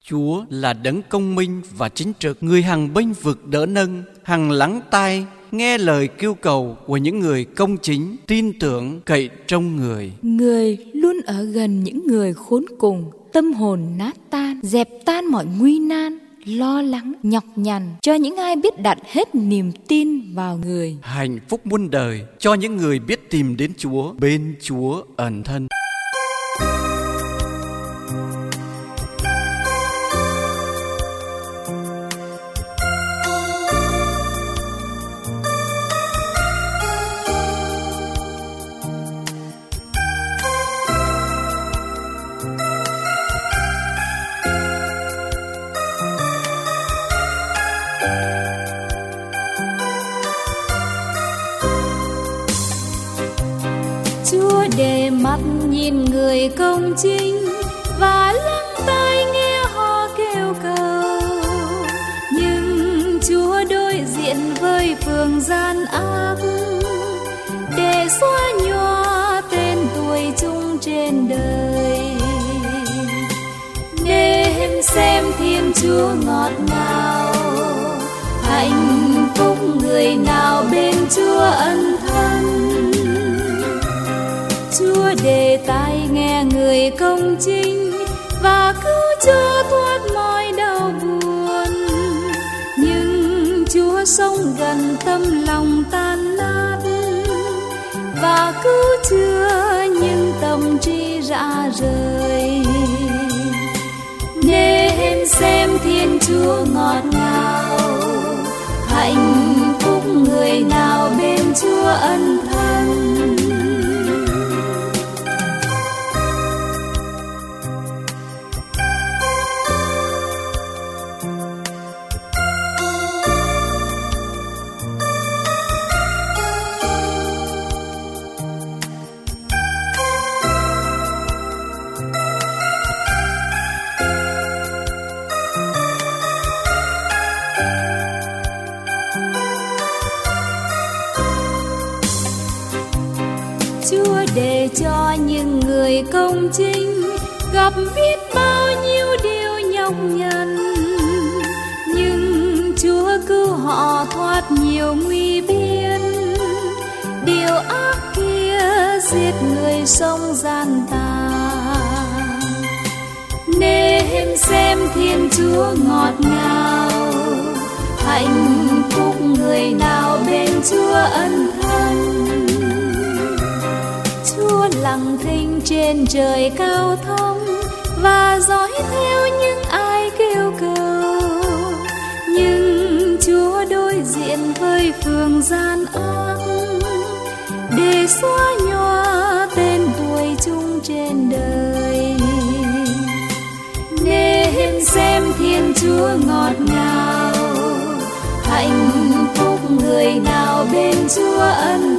Chúa là đấng công minh và chính trực, người hằng bênh vực đỡ nâng, hằng lắng tai nghe lời kêu cầu của những người công chính, tin tưởng cậy trông người. Người luôn ở gần những người khốn cùng, tâm hồn nát tan, dẹp tan mọi nguy nan, lo lắng, nhọc nhằn cho những ai biết đặt hết niềm tin vào người. Hạnh phúc muôn đời cho những người biết tìm đến Chúa, bên Chúa ẩn thân. Chúa để mắt nhìn người công chính và lắng tai nghe họ kêu cầu. Nhưng Chúa đối diện với phường gian ác để xóa nhòa tên tuổi chung trên đời. Nên xem Thiên Chúa ngọt ngào, hạnh phúc người nào bên Chúa ân thân. Chúa để tai nghe người công chính và cứu cho thoát mọi đau buồn. Nhưng Chúa sống gần tâm lòng tan nát và cứu chữa những tâm trí rã rời. Nên xem Thiên Chúa ngọt ngào, hạnh phúc người nào bên Chúa ân thân. Chúa để cho những người công chính gặp biết bao nhiêu điều nhọc nhằn, nhưng Chúa cứu họ thoát nhiều nguy biên. Điều ác kia giết người sống gian tà. Nên xem Thiên Chúa ngọt ngào, hạnh phúc người nào bên Chúa ân thân. Chúa lặng thinh trên trời cao thông và dõi theo những ai kêu cầu. Nhưng Chúa đối diện với phường gian ác để xóa nhòa tên tuổi chung trên đời. Nên xem Thiên Chúa ngọt ngào, hạnh phúc người nào bên Chúa ân